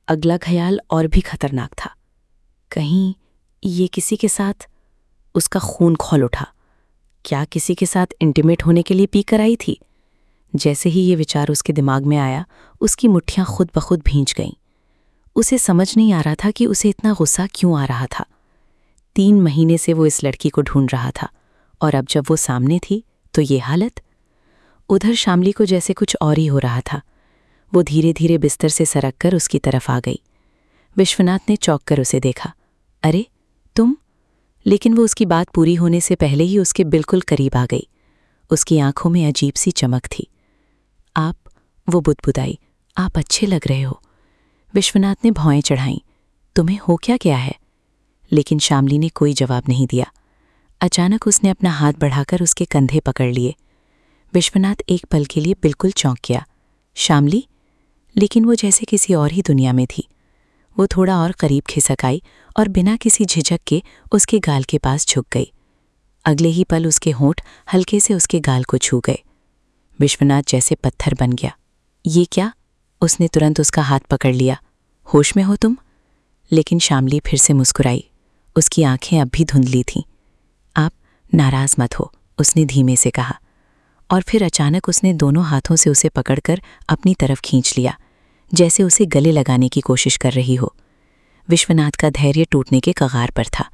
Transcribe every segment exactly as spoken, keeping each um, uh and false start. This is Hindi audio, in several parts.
अगला ख्याल और भी खतरनाक था। कहीं ये किसी के साथ उसका खून खौल उठा। क्या किसी के साथ इंटीमेट होने के लिए पी कर आई थी? जैसे ही ये विचार उसके दिमाग में आया, उसकी मुट्ठियां खुद ब खुद भींच गईं। उसे समझ नहीं आ रहा था कि उसे इतना गुस्सा क्यों आ रहा था। तीन महीने से वो इस लड़की को ढूंढ रहा था और अब जब वो सामने थी तो ये हालत। उधर शामली को जैसे कुछ और ही हो रहा था। वो धीरे धीरे बिस्तर से सरक कर उसकी तरफ आ गई। विश्वनाथ ने चौंक कर उसे देखा। अरे तुम? लेकिन वो उसकी बात पूरी होने से पहले ही उसके बिल्कुल करीब आ गई। उसकी आंखों में अजीब सी चमक थी। आप, वो बुदबुदाई, आप अच्छे लग रहे हो। विश्वनाथ ने भौएं चढ़ाईं। तुम्हें हो क्या क्या है? लेकिन शामली ने कोई जवाब नहीं दिया। अचानक उसने अपना हाथ बढ़ाकर उसके कंधे पकड़ लिए। विश्वनाथ एक पल के लिए बिल्कुल चौंक गया। शामली? लेकिन वो जैसे किसी और ही दुनिया में थी। वो थोड़ा और करीब खिसक आई और बिना किसी झिझक के उसके गाल के पास झुक गई। अगले ही पल उसके होंठ हल्के से उसके गाल को छू गए। विश्वनाथ जैसे पत्थर बन गया। ये क्या? उसने तुरंत उसका हाथ पकड़ लिया। होश में हो तुम? लेकिन शामली फिर से मुस्कुराई। उसकी आंखें अब भी धुंधली थीं। आप नाराज मत हो, उसने धीमे से कहा। और फिर अचानक उसने दोनों हाथों से उसे पकड़कर अपनी तरफ खींच लिया, जैसे उसे गले लगाने की कोशिश कर रही हो। विश्वनाथ का धैर्य टूटने के कगार पर था।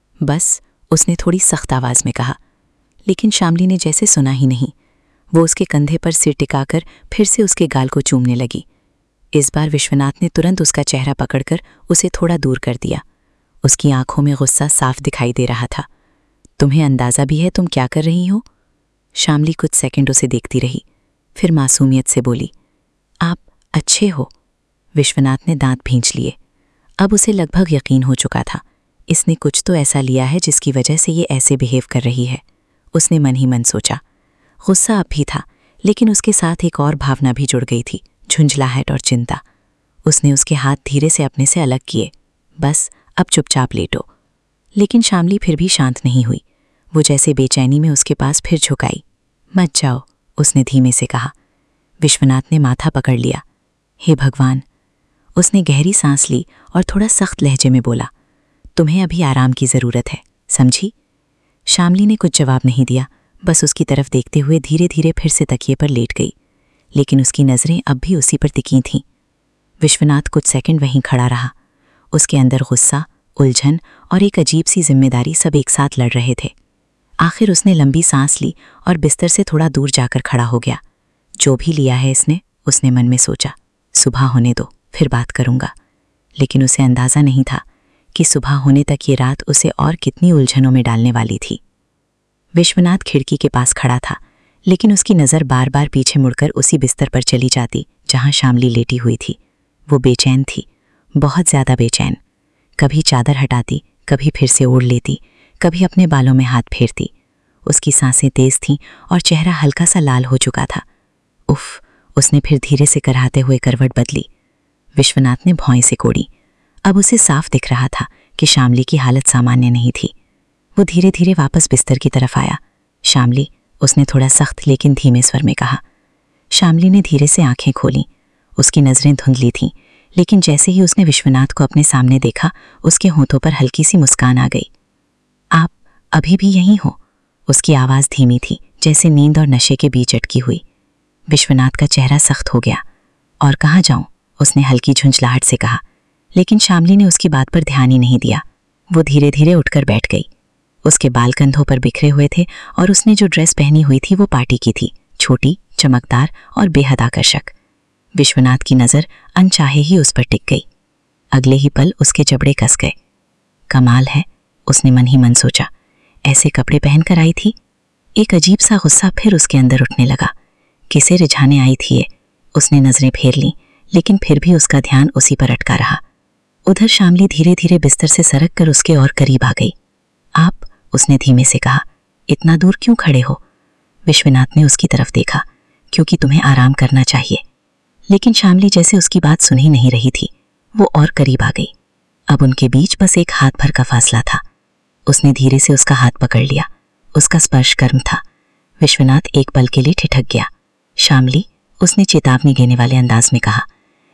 बस, उसने थोड़ी सख्त आवाज में कहा। लेकिन शामली ने जैसे सुना ही नहीं। वो उसके कंधे पर सिर टिकाकर फिर से उसके गाल को चूमने लगी। इस बार विश्वनाथ ने तुरंत उसका चेहरा पकड़कर उसे थोड़ा दूर कर दिया। उसकी आंखों में गुस्सा साफ दिखाई दे रहा था। तुम्हें अंदाजा भी है तुम क्या कर रही हो? शामली कुछ सेकंड उसे देखती रही, फिर मासूमियत से बोली, आप अच्छे हो। विश्वनाथ ने दांत भींच लिए। अब उसे लगभग यकीन हो चुका था, इसने कुछ तो ऐसा लिया है जिसकी वजह से ये ऐसे बिहेव कर रही है। उसने मन ही मन सोचा। गुस्सा अब भी था, लेकिन उसके साथ एक और भावना भी जुड़ गई थी, झुंझलाहट और चिंता। उसने उसके हाथ धीरे से अपने से अलग किए। बस, अब चुपचाप लेटो। लेकिन शामली फिर भी शांत नहीं हुई। वो जैसे बेचैनी में उसके पास फिर झुकाई। मत जाओ, उसने धीमे से कहा। विश्वनाथ ने माथा पकड़ लिया। हे भगवान! उसने गहरी सांस ली और थोड़ा सख्त लहजे में बोला, तुम्हें अभी आराम की ज़रूरत है, समझी? शामली ने कुछ जवाब नहीं दिया, बस उसकी तरफ देखते हुए धीरे धीरे फिर से तकिए पर लेट गई। लेकिन उसकी नज़रें अब भी उसी पर टिकी थीं। विश्वनाथ कुछ सेकंड वहीं खड़ा रहा। उसके अंदर गुस्सा, उलझन और एक अजीब सी जिम्मेदारी सब एक साथ लड़ रहे थे। आखिर उसने लंबी सांस ली और बिस्तर से थोड़ा दूर जाकर खड़ा हो गया। जो भी लिया है इसने, उसने मन में सोचा, सुबह होने दो, फिर बात करूंगा। लेकिन उसे अंदाज़ा नहीं था कि सुबह होने तक ये रात उसे और कितनी उलझनों में डालने वाली थी। विश्वनाथ खिड़की के पास खड़ा था, लेकिन उसकी नज़र बार बार पीछे मुड़कर उसी बिस्तर पर चली जाती जहां शामली लेटी हुई थी। वो बेचैन थी, बहुत ज़्यादा बेचैन। कभी चादर हटाती, कभी फिर से ओढ़ लेती, कभी अपने बालों में हाथ फेरती। उसकी सांसें तेज थीं और चेहरा हल्का सा लाल हो चुका था। उफ, उसने फिर धीरे से कराहते हुए करवट बदली। विश्वनाथ ने भौएं से कोड़ी। अब उसे साफ दिख रहा था कि शामली की हालत सामान्य नहीं थी। वो धीरे धीरे वापस बिस्तर की तरफ आया। शामली, उसने थोड़ा सख्त लेकिन धीमे स्वर में कहा। शामली ने धीरे से आंखें खोलीं। उसकी नज़रें धुंधली थीं, लेकिन जैसे ही उसने विश्वनाथ को अपने सामने देखा, उसके होंठों पर हल्की सी मुस्कान आ गई। आप अभी भी यहीं हो? उसकी आवाज़ धीमी थी, जैसे नींद और नशे के बीच अटकी हुई। विश्वनाथ का चेहरा सख्त हो गया। और कहाँ जाऊं? उसने हल्की झुंझलाहट से कहा। लेकिन शामली ने उसकी बात पर ध्यान ही नहीं दिया। वो धीरे धीरे उठकर बैठ गई। उसके बाल कंधों पर बिखरे हुए थे और उसने जो ड्रेस पहनी हुई थी वो पार्टी की थी, छोटी, चमकदार और बेहद आकर्षक। विश्वनाथ की नज़र अनचाहे ही उस पर टिक गई। अगले ही पल उसके जबड़े कस गए। कमाल है, उसने मन ही मन सोचा, ऐसे कपड़े पहनकर आई थी। एक अजीब सा गुस्सा फिर उसके अंदर उठने लगा। किसे रिझाने आई थी ये? उसने नज़रें फेर लीं, लेकिन फिर भी उसका ध्यान उसी पर अटका रहा। उधर शामली धीरे धीरे बिस्तर से सरक कर उसके और करीब आ गई। आप, उसने धीमे से कहा, इतना दूर क्यों खड़े हो? विश्वनाथ ने उसकी तरफ देखा। क्योंकि तुम्हें आराम करना चाहिए। लेकिन शामली जैसे उसकी बात सुन ही नहीं रही थी। वो और करीब आ गई। अब उनके बीच बस एक हाथ भर का फासला था। उसने धीरे से उसका हाथ पकड़ लिया। उसका स्पर्श गर्म था। विश्वनाथ एक पल के लिए ठिठक गया। शामली, उसने चेतावनी देने वाले अंदाज में कहा,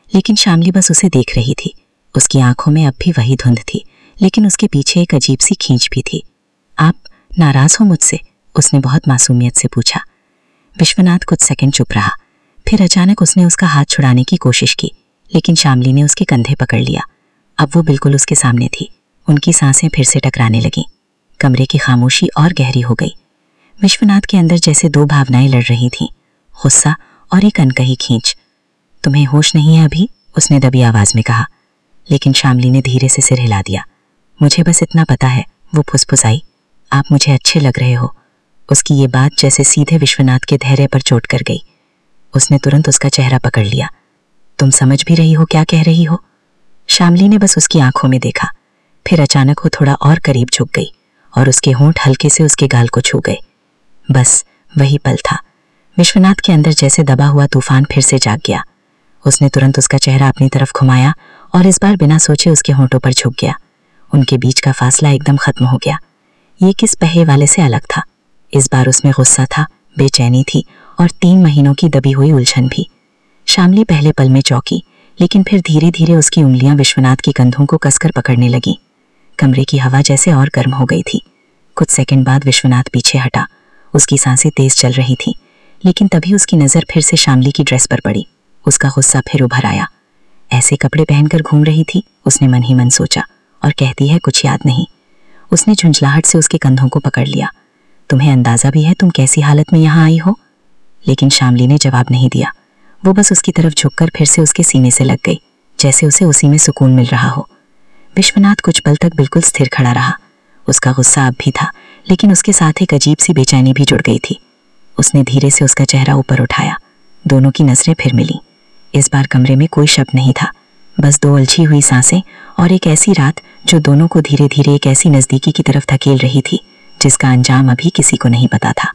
लेकिन शामली बस उसे देख रही थी। उसकी आंखों में अब भी वही धुंध थी, लेकिन उसके पीछे एक अजीब सी खींच भी थी। आप नाराज हो मुझसे? उसने बहुत मासूमियत से पूछा। विश्वनाथ कुछ सेकंड चुप रहा, फिर अचानक उसने उसका हाथ छुड़ाने की कोशिश की, लेकिन शामली ने उसके कंधे पकड़ लिया। अब वो बिल्कुल उसके सामने थी। उनकी सांसें फिर से टकराने लगीं। कमरे की खामोशी और गहरी हो गई। विश्वनाथ के अंदर जैसे दो भावनाएं लड़ रही थीं, गुस्सा और एक अनकही खींच। तुम्हें होश नहीं है अभी? उसने दबी आवाज में कहा, लेकिन शामली ने धीरे से सिर हिला दिया। मुझे बस इतना पता है, वो फुसफुसाई। आप मुझे अच्छे लग रहे हो। उसकी ये बात जैसे सीधे विश्वनाथ के धैर्य पर चोट कर गई। उसने तुरंत उसका चेहरा पकड़ लिया। तुम समझ भी रही हो क्या कह रही हो? शामली ने बस उसकी आंखों में देखा, फिर अचानक वो थोड़ा और करीब झुक गई और उसके होंठ हल्के से उसके गाल को छू गए। बस वही पल था। विश्वनाथ के अंदर जैसे दबा हुआ तूफान फिर से जाग गया। उसने तुरंत उसका चेहरा अपनी तरफ घुमाया और इस बार बिना सोचे उसके होंठों पर झुक गया। उनके बीच का फासला एकदम खत्म हो गया। ये किस पहे वाले से अलग था। इस बार उसमें गुस्सा था, बेचैनी थी और तीन महीनों की दबी हुई उलझन भी। शामली पहले पल में चौंकी, लेकिन फिर धीरे धीरे उसकी उंगलियां विश्वनाथ की कंधों को कसकर पकड़ने लगी। कमरे की हवा जैसे और गर्म हो गई थी। कुछ सेकंड बाद विश्वनाथ पीछे हटा। उसकी सांसें तेज चल रही थीं, लेकिन तभी उसकी नजर फिर से शामली की ड्रेस पर पड़ी। उसका गुस्सा फिर उभर आया। ऐसे कपड़े पहनकर घूम रही थी, उसने मन ही मन सोचा, और कहती है कुछ याद नहीं। उसने झुंझलाहट से उसके कंधों को पकड़ लिया। तुम्हें अंदाजा भी है तुम कैसी हालत में यहाँ आई हो? लेकिन शामली ने जवाब नहीं दिया। वो बस उसकी तरफ झुककर फिर से उसके सीने से लग गई, जैसे उसे उसी में सुकून मिल रहा हो। विश्वनाथ कुछ पल तक बिल्कुल स्थिर खड़ा रहा। उसका गुस्सा अब भी था, लेकिन उसके साथ एक अजीब सी बेचैनी भी जुड़ गई थी। उसने धीरे से उसका चेहरा ऊपर उठाया। दोनों की नजरें फिर मिलीं। इस बार कमरे में कोई शब्द नहीं था, बस दो उलझी हुई सांसें और एक ऐसी रात जो दोनों को धीरे धीरे एक ऐसी नजदीकी की तरफ धकेल रही थी जिसका अंजाम अभी किसी को नहीं पता था।